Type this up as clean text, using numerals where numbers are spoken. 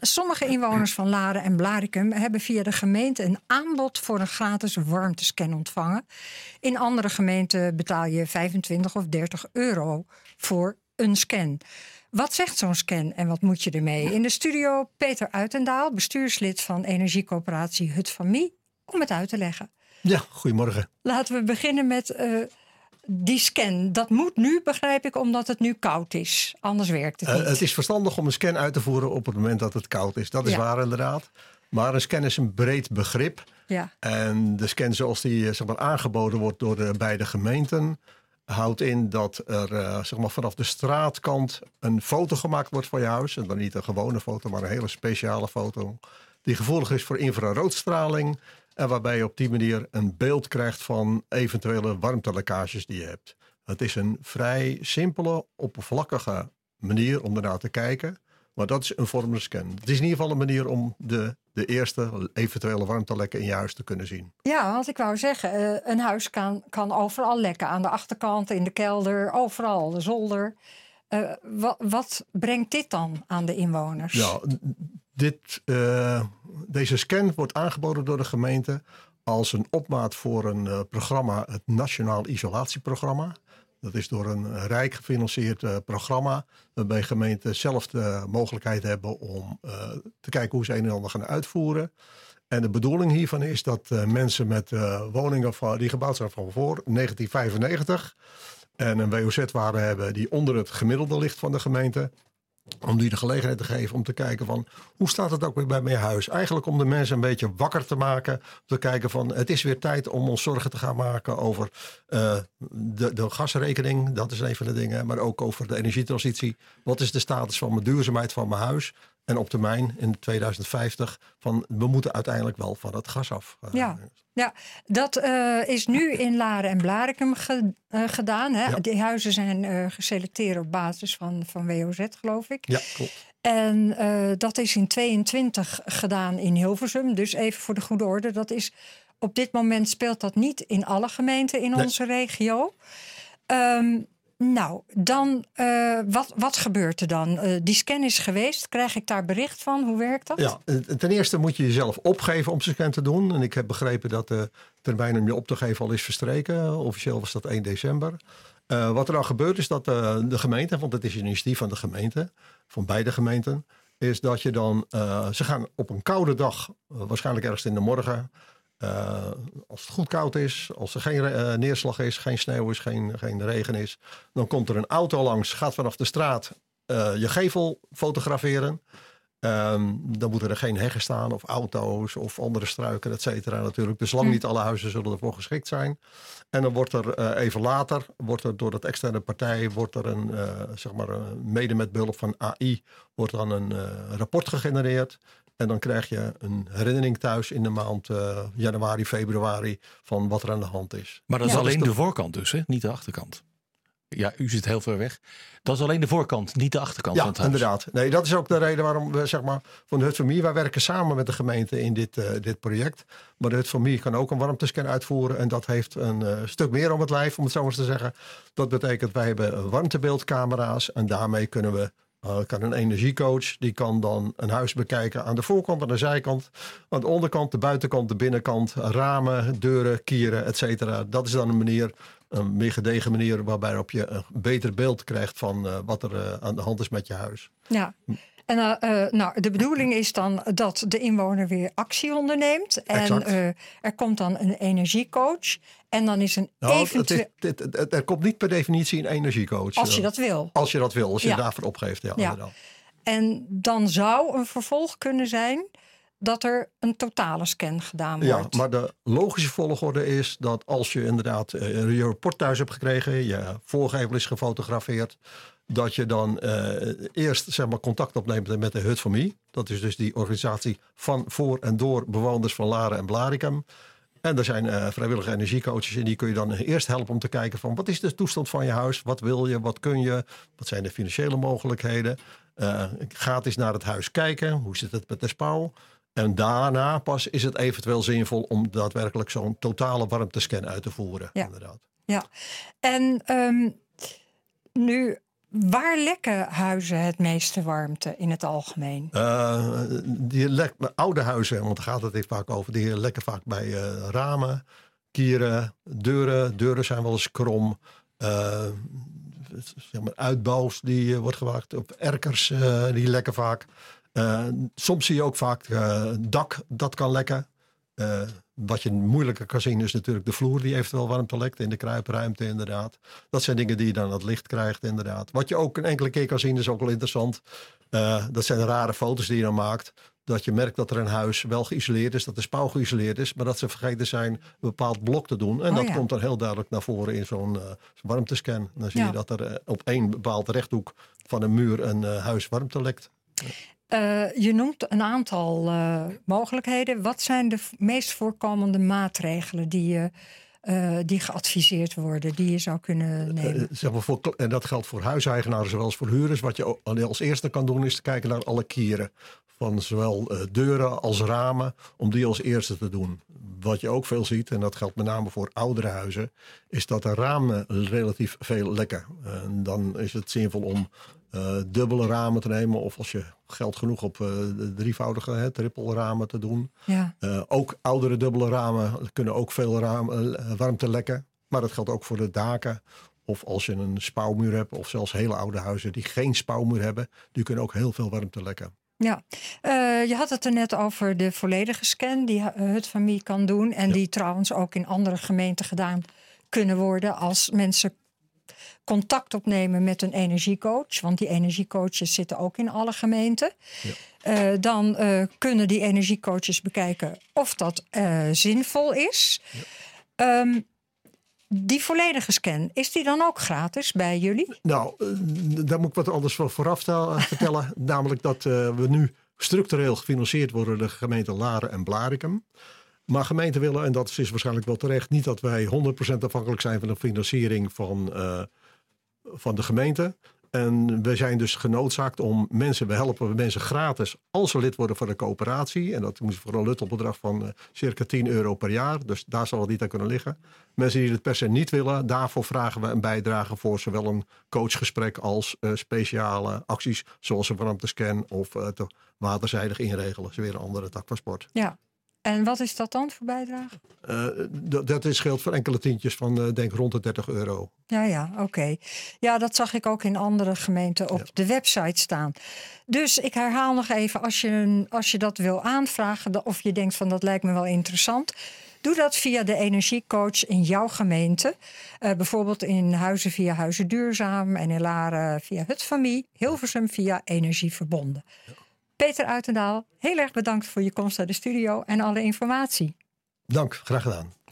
Sommige inwoners van Laren en Blaricum hebben via de gemeente een aanbod voor een gratis warmtescan ontvangen. In andere gemeenten betaal je 25 of 30 euro voor een scan. Wat zegt zo'n scan en wat moet je ermee? In de studio Peter Uitendaal, bestuurslid van energiecoöperatie Hut van Mie, om het uit te leggen. Ja, goedemorgen. Laten we beginnen met die scan. Dat moet nu, begrijp ik, omdat het nu koud is. Anders werkt het niet. Het is verstandig om een scan uit te voeren op het moment dat het koud is. Dat is waar inderdaad. Maar een scan is een breed begrip. Ja. En de scan zoals die aangeboden wordt door de beide gemeenten houdt in dat er vanaf de straatkant een foto gemaakt wordt van je huis. En dan niet een gewone foto, maar een hele speciale foto. Die gevoelig is voor infraroodstraling. En waarbij je op die manier een beeld krijgt van eventuele warmtelekkages die je hebt. Het is een vrij simpele, oppervlakkige manier om ernaar te kijken. Maar dat is een vorm van scan. Het is in ieder geval een manier om de eerste eventuele warmtelekken in je huis te kunnen zien. Ja, want ik wou zeggen, een huis kan overal lekken. Aan de achterkant, in de kelder, overal, de zolder. Wat brengt dit dan aan de inwoners? Ja, deze scan wordt aangeboden door de gemeente als een opmaat voor een programma, het Nationaal Isolatieprogramma. Dat is door een rijk gefinancierd programma, waarbij gemeenten zelf de mogelijkheid hebben om te kijken hoe ze een en ander gaan uitvoeren. En de bedoeling hiervan is dat mensen met woningen die gebouwd zijn van voor 1995 en een WOZ-waarde hebben die onder het gemiddelde ligt van de gemeente, om die de gelegenheid te geven om te kijken van hoe staat het ook weer bij mijn huis. Eigenlijk om de mensen een beetje wakker te maken. Om te kijken van het is weer tijd om ons zorgen te gaan maken over de gasrekening. Dat is een van de dingen. Maar ook over de energietransitie. Wat is de status van mijn duurzaamheid van mijn huis? En op termijn in 2050 van we moeten uiteindelijk wel van het gas af. Ja, dat is nu in Laren en Blaricum gedaan. Hè? Ja. Die huizen zijn geselecteerd op basis van WOZ, geloof ik. Ja, klopt. En dat is in 2022 gedaan in Hilversum. Dus even voor de goede orde. Dat is, op dit moment speelt dat niet in alle gemeenten in onze regio. Nou, dan, wat gebeurt er dan? Die scan is geweest. Krijg ik daar bericht van? Hoe werkt dat? Ja, ten eerste moet je jezelf opgeven om zo'n scan te doen. En ik heb begrepen dat de termijn om je op te geven al is verstreken. Officieel was dat 1 december. Wat er dan gebeurt is dat de gemeente, want het is een initiatief van de gemeente, van beide gemeenten, is dat je dan, ze gaan op een koude dag, waarschijnlijk ergens in de morgen, als het goed koud is, als er geen neerslag is, geen sneeuw is, geen regen is, dan komt er een auto langs, gaat vanaf de straat je gevel fotograferen. Dan moeten er geen heggen staan of auto's of andere struiken, et cetera natuurlijk. Dus lang niet alle huizen zullen ervoor geschikt zijn. En dan wordt er even later, door dat externe partij, wordt er mede met behulp van AI, wordt dan een rapport gegenereerd. En dan krijg je een herinnering thuis in de maand januari, februari van wat er aan de hand is. Maar dat is alleen de voorkant dus, hè? Niet de achterkant. Ja, u zit heel ver weg. Dat is alleen de voorkant, niet de achterkant van het huis. Ja, inderdaad. Nee, dat is ook de reden waarom we van de Hut van Mie, wij werken samen met de gemeente in dit project. Maar de Hut van Mie kan ook een warmtescan uitvoeren. En dat heeft een stuk meer om het lijf, om het zo maar eens te zeggen. Dat betekent, wij hebben warmtebeeldcamera's. En daarmee kan een energiecoach, die kan dan een huis bekijken aan de voorkant, aan de zijkant, aan de onderkant, de buitenkant, de binnenkant, ramen, deuren, kieren, et cetera. Dat is dan een meer gedegen manier waarop je een beter beeld krijgt van wat er aan de hand is met je huis. Ja. En de bedoeling is dan dat de inwoner weer actie onderneemt. En er komt dan een energiecoach. En dan is een er komt niet per definitie een energiecoach. Als je dat wil. Als je je daarvoor opgeeft. Ja. Inderdaad. En dan zou een vervolg kunnen zijn dat er een totale scan gedaan wordt. Ja, maar de logische volgorde is dat als je inderdaad je rapport thuis hebt gekregen, je voorgevel is gefotografeerd, dat je dan eerst contact opneemt met de Hut van Mie. Dat is dus die organisatie van voor en door bewoners van Laren en Blaricum. En er zijn vrijwillige energiecoaches en die kun je dan eerst helpen om te kijken van wat is de toestand van je huis? Wat wil je? Wat kun je? Wat zijn de financiële mogelijkheden? Ga eens naar het huis kijken. Hoe zit het met de spouw? En daarna pas is het eventueel zinvol om daadwerkelijk zo'n totale warmtescan uit te voeren. Ja. Inderdaad. Ja, en nu Waar lekken huizen het meeste warmte in het algemeen? Oude huizen, want daar gaat het even vaak over, die lekken vaak bij ramen, kieren, deuren. Deuren zijn wel eens krom. Zeg maar uitbouws die wordt gemaakt op erkers, die lekken vaak. Soms zie je ook vaak dak dat kan lekken. Wat je moeilijker kan zien is natuurlijk de vloer die eventueel warmte lekt in de kruipruimte inderdaad. Dat zijn dingen die je dan aan het licht krijgt inderdaad. Wat je ook een enkele keer kan zien is ook wel interessant. Dat zijn rare foto's die je dan maakt. Dat je merkt dat er een huis wel geïsoleerd is, dat de spouw geïsoleerd is, maar dat ze vergeten zijn een bepaald blok te doen. En dat komt dan heel duidelijk naar voren in zo'n warmtescan. Dan zie je dat er op één bepaald rechthoek van een muur een huis warmte lekt. Je noemt een aantal mogelijkheden. Wat zijn de meest voorkomende maatregelen die geadviseerd worden, die je zou kunnen nemen? Zeg maar en dat geldt voor huiseigenaren zowel als voor huurders. Wat je als eerste kan doen is te kijken naar alle kieren. Van zowel deuren als ramen, om die als eerste te doen. Wat je ook veel ziet, en dat geldt met name voor oudere huizen, is dat de ramen relatief veel lekken. Dan is het zinvol om dubbele ramen te nemen, of als je geld genoeg op de drievoudige triple ramen te doen. Ja. Ook oudere dubbele ramen kunnen ook veel warmte lekken. Maar dat geldt ook voor de daken. Of als je een spouwmuur hebt, of zelfs hele oude huizen die geen spouwmuur hebben, die kunnen ook heel veel warmte lekken. Ja, je had het er net over de volledige scan die Hutfamie kan doen. En die trouwens ook in andere gemeenten gedaan kunnen worden als mensen contact opnemen met een energiecoach. Want die energiecoaches zitten ook in alle gemeenten. Ja. Dan kunnen die energiecoaches bekijken of dat zinvol is. Ja. Die volledige scan, is die dan ook gratis bij jullie? Nou, daar moet ik wat anders vooraf vertellen. Namelijk dat we nu structureel gefinancierd worden door de gemeenten Laren en Blaricum. Maar gemeenten willen, en dat is waarschijnlijk wel terecht, niet dat wij 100% afhankelijk zijn van de financiering van de gemeente. En we zijn dus genoodzaakt om we helpen mensen gratis als ze lid worden van de coöperatie. En dat moet voor een luttelbedrag van circa €10 per jaar. Dus daar zal het niet aan kunnen liggen. Mensen die het per se niet willen, daarvoor vragen we een bijdrage voor zowel een coachgesprek als speciale acties zoals een warmtescan of te waterzijdig inregelen. Dat is weer een andere tak van sport. Ja. En wat is dat dan voor bijdrage? Dat is geldt voor enkele tientjes van denk rond de €30. Ja, oké. Ja, dat zag ik ook in andere gemeenten op de website staan. Dus ik herhaal nog even, als je dat wil aanvragen of je denkt van dat lijkt me wel interessant, doe dat via de energiecoach in jouw gemeente. Bijvoorbeeld in Huizen via Huizen Duurzaam en in Laren via Hutfamie, Hilversum via Energieverbonden. Ja. Peter Uitendaal, heel erg bedankt voor je komst naar de studio en alle informatie. Dank, graag gedaan.